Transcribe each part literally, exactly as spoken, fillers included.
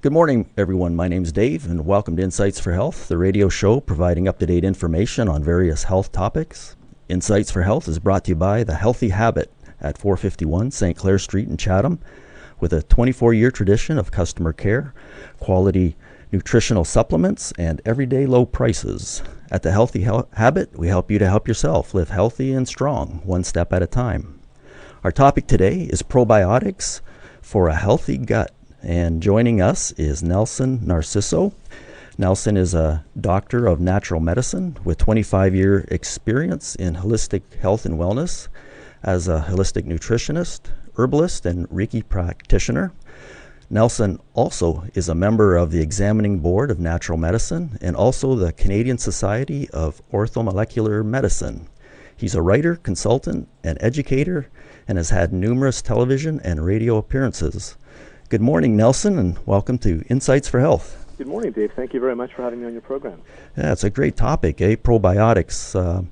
Good morning, everyone. My name's Dave, and welcome to Insights for Health, the radio show providing up-to-date information on various health topics. Insights for Health is brought to you by The Healthy Habit at four fifty-one Saint Clair Street in Chatham, with a twenty-four year tradition of customer care, quality nutritional supplements, and everyday low prices. At The Healthy Hel- Habit, we help you to help yourself live healthy and strong, one step at a time. Our topic today is probiotics for a healthy gut. And joining us is Nelson Narciso. Nelson is a doctor of natural medicine with twenty-five year experience in holistic health and wellness as a holistic nutritionist, herbalist, and Reiki practitioner. Nelson also is a member of the Examining Board of Natural Medicine and also the Canadian Society of Orthomolecular Medicine. He's a writer, consultant, and educator, and has had numerous television and radio appearances. Good morning, Nelson, and welcome to Insights for Health. Good morning, Dave. Thank you very much for having me on your program. Yeah, it's a great topic, eh? Probiotics. Uh,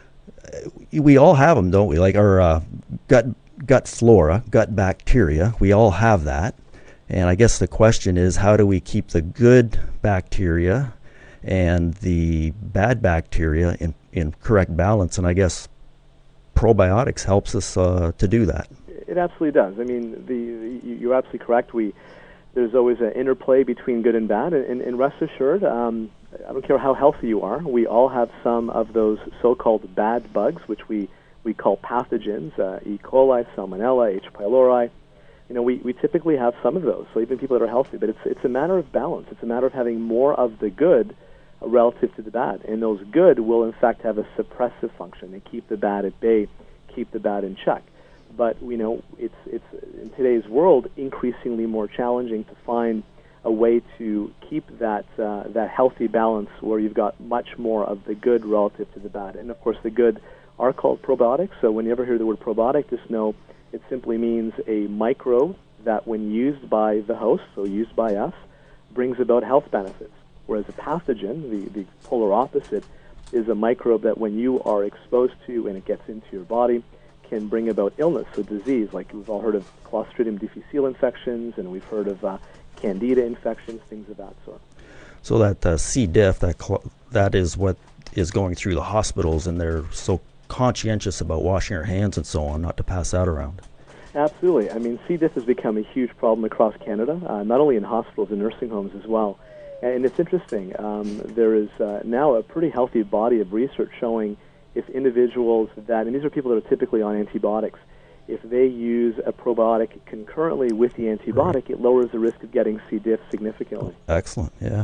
we all have them, don't we? Like our uh, gut gut flora, gut bacteria. We all have that. And I guess the question is, how do we keep the good bacteria and the bad bacteria in, in correct balance? And I guess probiotics helps us uh, to do that. It absolutely does. I mean, the, the you're absolutely correct. We there's always an interplay between good and bad, and, and rest assured, um, I don't care how healthy you are, we all have some of those so-called bad bugs, which we, we call pathogens, uh, E. coli, Salmonella, H. pylori. You know, we, we typically have some of those, so even people that are healthy, but it's it's a matter of balance. It's a matter of having more of the good relative to the bad, and those good will, in fact, have a suppressive function and keep the bad at bay, keep the bad in check. But we know it's it's in today's world increasingly more challenging to find a way to keep that uh, that healthy balance where you've got much more of the good relative to the bad. And of course, the good are called probiotics. So when you ever hear the word probiotic, just know it simply means a microbe that, when used by the host, so used by us, brings about health benefits. Whereas a pathogen, the the polar opposite, is a microbe that, when you are exposed to and it gets into your body, can bring about illness, so disease, like we've all heard of Clostridium difficile infections, and we've heard of uh, Candida infections, things of that sort. So that uh, C. diff, that cl- that is what is going through the hospitals, and they're so conscientious about washing our hands and so on, not to pass that around. Absolutely. I mean, C. diff has become a huge problem across Canada, uh, not only in hospitals and nursing homes as well. And it's interesting. Um, there is uh, now a pretty healthy body of research showing if individuals that, and these are people that are typically on antibiotics, if they use a probiotic concurrently with the antibiotic, right, it lowers the risk of getting C. diff significantly. Oh, excellent, yeah.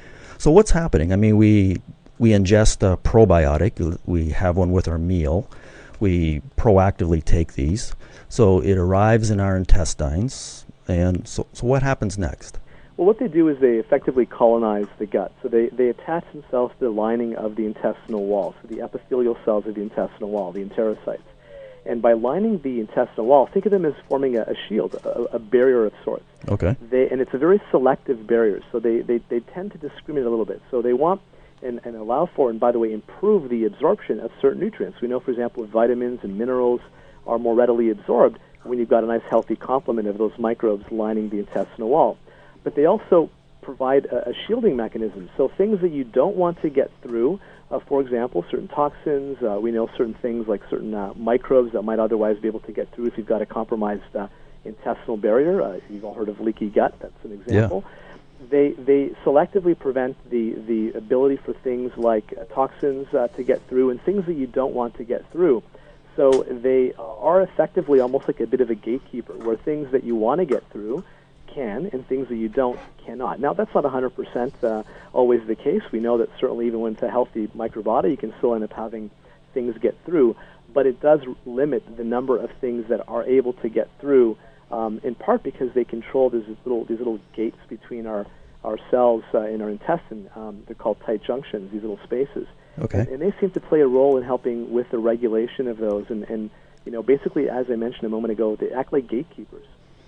So what's happening? I mean, we we ingest a probiotic, we have one with our meal, we proactively take these, so it arrives in our intestines, and so, so what happens next? Well, what they do is they effectively colonize the gut. So they, they attach themselves to the lining of the intestinal wall, so the epithelial cells of the intestinal wall, the enterocytes. And by lining the intestinal wall, think of them as forming a, a shield, a, a barrier of sorts. Okay. They, and it's a very selective barrier, so they, they, they tend to discriminate a little bit. So they want and, and allow for, and by the way, improve the absorption of certain nutrients. We know, for example, vitamins and minerals are more readily absorbed when you've got a nice healthy complement of those microbes lining the intestinal wall. But they also provide a, a shielding mechanism. So things that you don't want to get through, uh, for example, certain toxins, uh, we know certain things like certain uh, microbes that might otherwise be able to get through if you've got a compromised uh, intestinal barrier. Uh, you've all heard of leaky gut, that's an example. Yeah. They they selectively prevent the, the ability for things like uh, toxins uh, to get through and things that you don't want to get through. So they are effectively almost like a bit of a gatekeeper, where things that you want to get through can, and things that you don't cannot. Now, that's not one hundred percent uh, always the case. We know that certainly even with a healthy microbiota, you can still end up having things get through, but it does limit the number of things that are able to get through, um, in part because they control these little these little gates between our, our cells uh, in our intestine. Um, they're called tight junctions, these little spaces. Okay. And, and they seem to play a role in helping with the regulation of those. And, and you know, basically, as I mentioned a moment ago, they act like gatekeepers.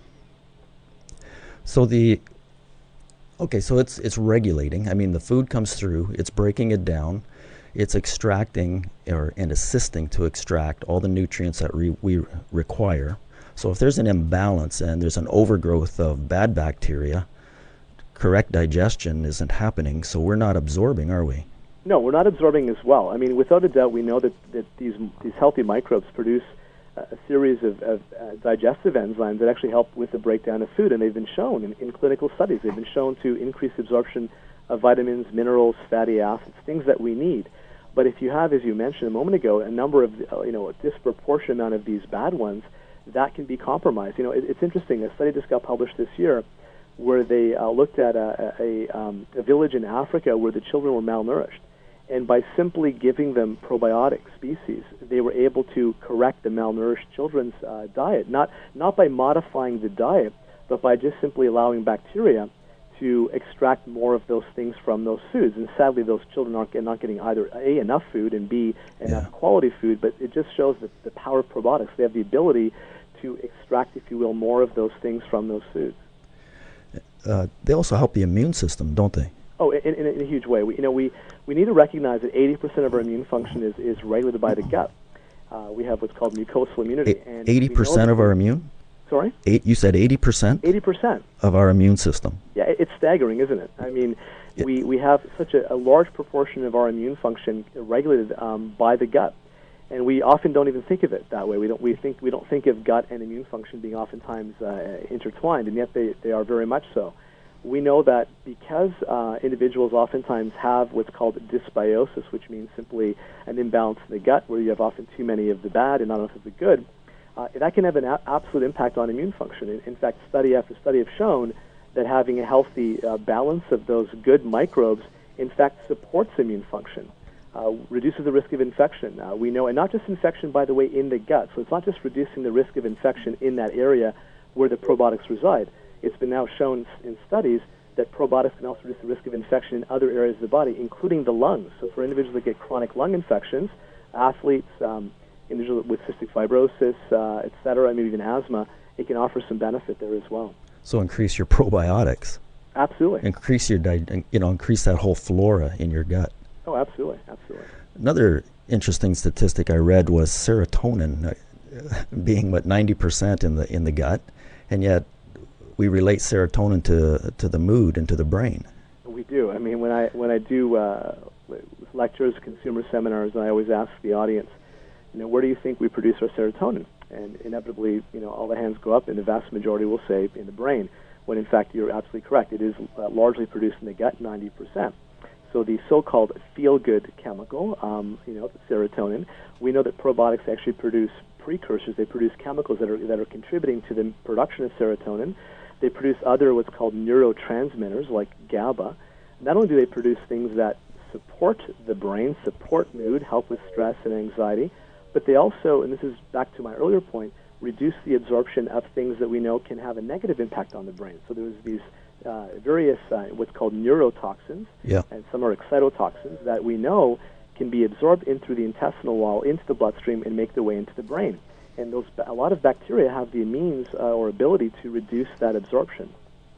So the okay, so it's it's regulating. I mean, the food comes through, it's breaking it down, it's extracting or and assisting to extract all the nutrients that re, we require. So if there's an imbalance and there's an overgrowth of bad bacteria, correct digestion isn't happening, so we're not absorbing, are we? No, we're not absorbing as well. I mean, without a doubt, we know that, that these these healthy microbes produce uh, a series of, of uh, digestive enzymes that actually help with the breakdown of food, and they've been shown in, in clinical studies. They've been shown to increase absorption of vitamins, minerals, fatty acids, things that we need. But if you have, as you mentioned a moment ago, a number of, uh, you know, a disproportionate amount of these bad ones, that can be compromised. You know, it, it's interesting. A study just got published this year where they uh, looked at a, a, um, a village in Africa where the children were malnourished. And by simply giving them probiotic species, they were able to correct the malnourished children's uh, diet, not not by modifying the diet, but by just simply allowing bacteria to extract more of those things from those foods. And sadly, those children aren't not getting either A, enough food, and B, enough yeah. quality food, but it just shows that the power of probiotics. They have the ability to extract, if you will, more of those things from those foods. Uh, they also help the immune system, don't they? Oh, in, in, in a huge way. We, you know, we, we need to recognize that eighty percent of our immune function is, is regulated by the gut. Uh, we have what's called mucosal immunity. A- eighty percent of our immune? Sorry? Eight, you said eighty percent? eighty percent. Of our immune system. Yeah, it, it's staggering, isn't it? I mean, yeah. we, we have such a, a large proportion of our immune function regulated um, by the gut. And we often don't even think of it that way. We don't, we think, we don't think of gut and immune function being oftentimes uh, intertwined, and yet they, they are very much so. We know that because uh, individuals oftentimes have what's called dysbiosis, which means simply an imbalance in the gut where you have often too many of the bad and not enough of the good, uh, that can have an a- absolute impact on immune function. In, in fact, study after study have shown that having a healthy uh, balance of those good microbes, in fact, supports immune function, uh, reduces the risk of infection. Uh, we know, and not just infection, by the way, in the gut. So it's not just reducing the risk of infection in that area where the probiotics reside. It's been now shown in studies that probiotics can also reduce the risk of infection in other areas of the body, including the lungs. So for individuals that get chronic lung infections, athletes, um, individuals with cystic fibrosis, uh, et cetera, maybe even asthma, it can offer some benefit there as well. So increase your probiotics. Absolutely. Increase your, di- you know, increase that whole flora in your gut. Oh, absolutely, absolutely. Another interesting statistic I read was serotonin uh, being what ninety percent in the in the gut, and yet we relate serotonin to to the mood and to the brain. We do. I mean, when I when I do uh, lectures, consumer seminars, I always ask the audience, you know, where do you think we produce our serotonin? And inevitably, you know, all the hands go up, and the vast majority will say in the brain. When in fact you're absolutely correct. It is uh, largely produced in the gut, ninety percent. So the so-called feel-good chemical, um, you know, serotonin, we know that probiotics actually produce precursors. They produce chemicals that are that are contributing to the production of serotonin. They produce other what's called neurotransmitters like GABA. Not only do they produce things that support the brain, support mood, help with stress and anxiety, but they also, and this is back to my earlier point, reduce the absorption of things that we know can have a negative impact on the brain. So there's these uh, various uh, what's called neurotoxins, yeah. and some are excitotoxins that we know can be absorbed in through the intestinal wall into the bloodstream and make their way into the brain. And those a lot of bacteria have the means uh, or ability to reduce that absorption.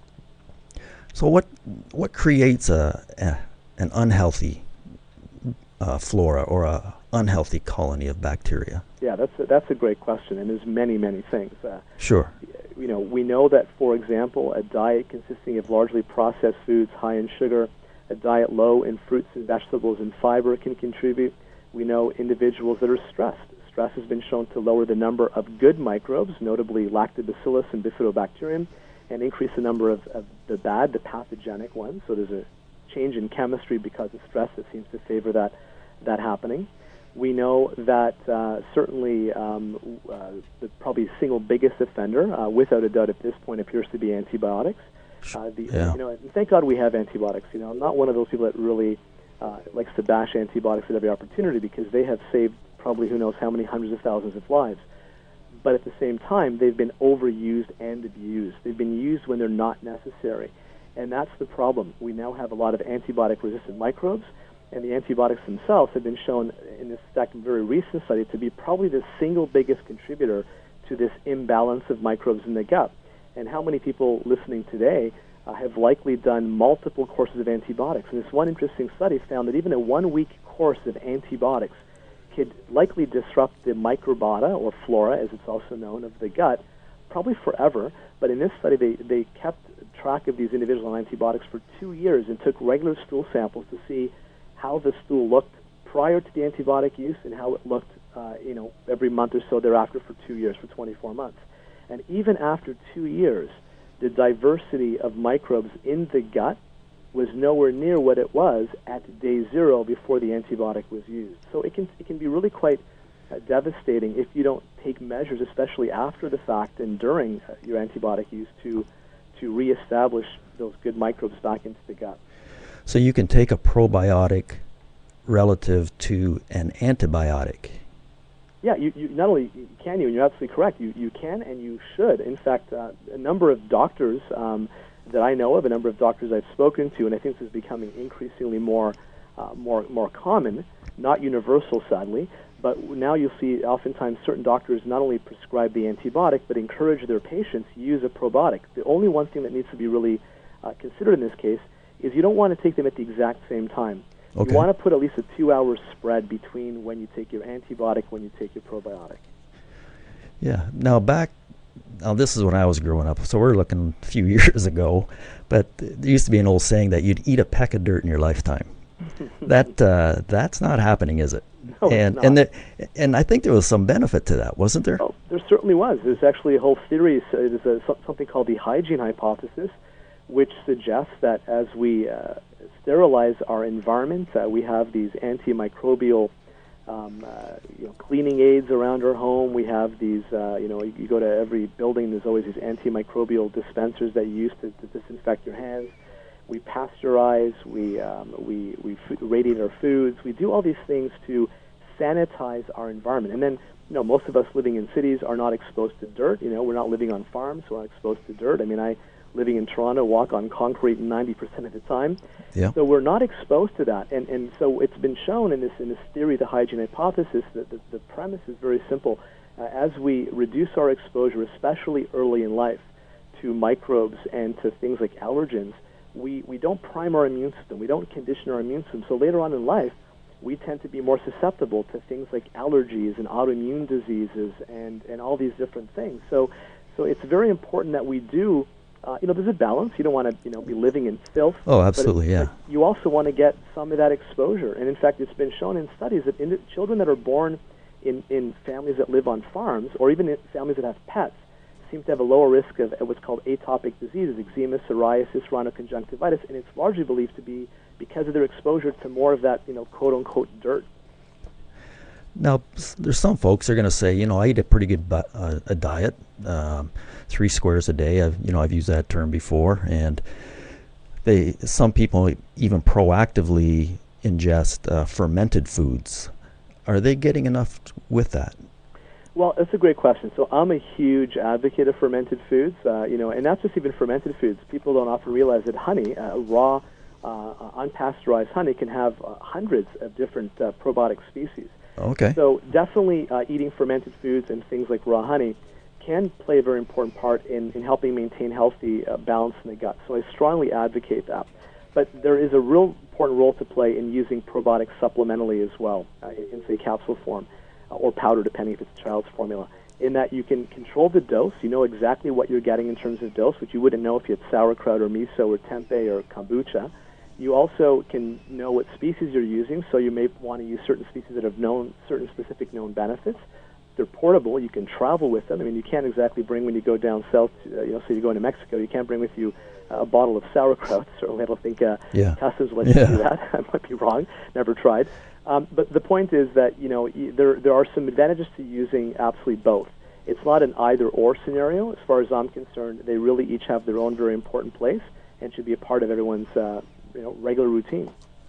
So what what creates a, a an unhealthy uh, flora or a unhealthy colony of bacteria? Yeah, that's a, that's a great question, and there's many many things. Uh, sure. You know, we know that, for example, a diet consisting of largely processed foods high in sugar, a diet low in fruits and vegetables and fiber can contribute. We know individuals that are stressed. Stress has been shown to lower the number of good microbes, notably lactobacillus and bifidobacterium, and increase the number of, of the bad, the pathogenic ones. So there's a change in chemistry because of stress that seems to favor that that happening. We know that uh, certainly um, uh, the probably single biggest offender, uh, without a doubt at this point, appears to be antibiotics. Uh, the, yeah. You know, and thank God we have antibiotics. You know, I'm not one of those people that really uh, likes to bash antibiotics at every opportunity because they have saved probably who knows how many hundreds of thousands of lives. But at the same time, they've been overused and abused. They've been used when they're not necessary. And that's the problem. We now have a lot of antibiotic-resistant microbes, and the antibiotics themselves have been shown in this fact, very recent study to be probably the single biggest contributor to this imbalance of microbes in the gut. And how many people listening today uh, have likely done multiple courses of antibiotics? And this one interesting study found that even a one-week course of antibiotics could likely disrupt the microbiota, or flora, as it's also known, of the gut, probably forever. But in this study, they, they kept track of these individuals on antibiotics for two years and took regular stool samples to see how the stool looked prior to the antibiotic use and how it looked, uh, you know, every month or so thereafter for two years, for twenty-four months. And even after two years, the diversity of microbes in the gut was nowhere near what it was at day zero before the antibiotic was used. So it can it can be really quite uh, devastating if you don't take measures, especially after the fact and during uh, your antibiotic use, to to reestablish those good microbes back into the gut. So you can take a probiotic relative to an antibiotic. Yeah, you, you not only can you, and you're absolutely correct, you, you can and you should. In fact, uh, a number of doctors um, that I know of, a number of doctors I've spoken to, and I think this is becoming increasingly more uh, more more common, not universal, sadly, but now you'll see oftentimes certain doctors not only prescribe the antibiotic, but encourage their patients to use a probiotic. The only one thing that needs to be really uh, considered in this case is you don't want to take them at the exact same time. Okay. You want to put at least a two-hour spread between when you take your antibiotic, when you take your probiotic. Yeah. Now back, now this is when I was growing up, so we're looking a few years ago, but there used to be an old saying that you'd eat a peck of dirt in your lifetime. that uh, that's not happening, is it? No, and it's not. and the, and I think there was some benefit to that, wasn't there? Oh, there certainly was. There's actually a whole theory. So there's a, something called the hygiene hypothesis, which suggests that as we uh, sterilize our environment, uh, we have these antimicrobial um, uh, you know, cleaning aids around our home. We have these, uh, you know, you, you go to every building, there's always these antimicrobial dispensers that you use to, to disinfect your hands. We pasteurize, we, um, we, we f- radiate our foods. We do all these things to sanitize our environment. And then, you know, most of us living in cities are not exposed to dirt. You know, we're not living on farms, we're not exposed to dirt. I mean, I, living in Toronto, walk on concrete ninety percent of the time. Yeah. So we're not exposed to that. And and so it's been shown in this in this theory, the hygiene hypothesis, that the, the premise is very simple. Uh, as we reduce our exposure, especially early in life, to microbes and to things like allergens, we, we don't prime our immune system. We don't condition our immune system. So later on in life, we tend to be more susceptible to things like allergies and autoimmune diseases and, and all these different things. So so it's very important that we do Uh, you know, there's a balance. You don't want to, you know, be living in filth. Oh, absolutely, but yeah. But you also want to get some of that exposure. And in fact, it's been shown in studies that in children that are born in, in families that live on farms, or even in families that have pets, seem to have a lower risk of what's called atopic diseases, eczema, psoriasis, rhinoconjunctivitis, and it's largely believed to be because of their exposure to more of that, you know, quote-unquote dirt. Now, there's some folks that are going to say, you know, I eat a pretty good bu- uh, a diet, um, three squares a day. I've, you know, I've used that term before, and they, some people even proactively ingest uh, fermented foods. Are they getting enough t- with that? Well, that's a great question. So I'm a huge advocate of fermented foods, uh, you know, and not just even fermented foods. People don't often realize that honey, uh, raw, uh, unpasteurized honey, can have uh, hundreds of different uh, probiotic species. Okay. So definitely uh, eating fermented foods and things like raw honey can play a very important part in, in helping maintain healthy uh, balance in the gut. So I strongly advocate that. But there is a real important role to play in using probiotics supplementally as well, uh, in, in, say, capsule form uh, or powder, depending if it's a child's formula, in that you can control the dose. You know exactly what you're getting in terms of dose, which you wouldn't know if you had sauerkraut or miso or tempeh or kombucha. You also can know what species you're using, so you may want to use certain species that have known certain specific known benefits. They're portable. You can travel with them. I mean, you can't exactly bring, when you go down south, uh, you know, so you're going to Mexico, you can't bring with you uh, a bottle of sauerkraut. Certainly, I don't think uh, yeah. customs let you yeah. do that. I might be wrong. Never tried. Um, but the point is that, you know, there there are some advantages to using absolutely both. It's not an either-or scenario. As far as I'm concerned, they really each have their own very important place and should be a part of everyone's uh, you know, regular routine.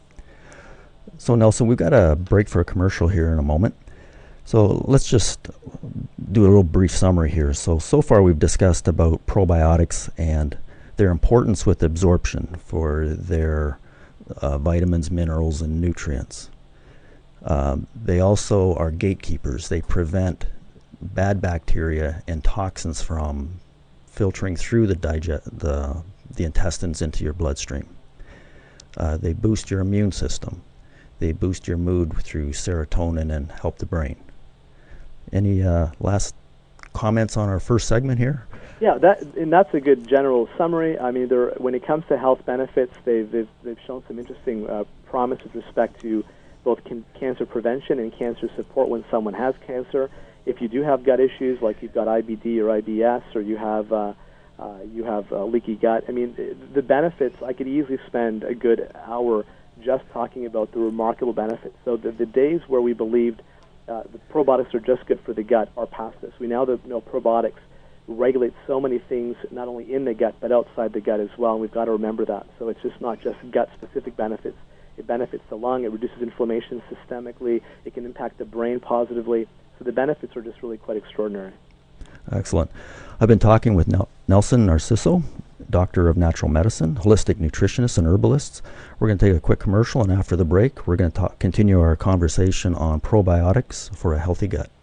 So Nelson, we've got a break for a commercial here in a moment. So let's just do a little brief summary here. So, so far we've discussed about probiotics and their importance with absorption for their uh, vitamins, minerals, and nutrients. Um, they also are gatekeepers. They prevent bad bacteria and toxins from filtering through the digest, the, the intestines into your bloodstream. Uh, they boost your immune system. They boost your mood through serotonin and help the brain. Any uh, last comments on our first segment here? Yeah, that and that's a good general summary. I mean, there, when it comes to health benefits, they've they've, they've shown some interesting uh, promise with respect to both can, cancer prevention and cancer support when someone has cancer. If you do have gut issues, like you've got I B D or I B S, or you have uh, uh, you have uh, leaky gut, I mean, the benefits. I could easily spend a good hour just talking about the remarkable benefits. So the, the days where we believed uh, the probiotics are just good for the gut are past us. We now know probiotics regulate so many things, not only in the gut, but outside the gut as well, and we've got to remember that. So it's just not just gut-specific benefits. It benefits the lung, it reduces inflammation systemically, it can impact the brain positively, so the benefits are just really quite extraordinary. Excellent. I've been talking with Nel- Nelson Narciso, Doctor of Natural Medicine, holistic nutritionist and herbalist. We're going to take a quick commercial, and after the break, we're going to talk, continue our conversation on probiotics for a healthy gut.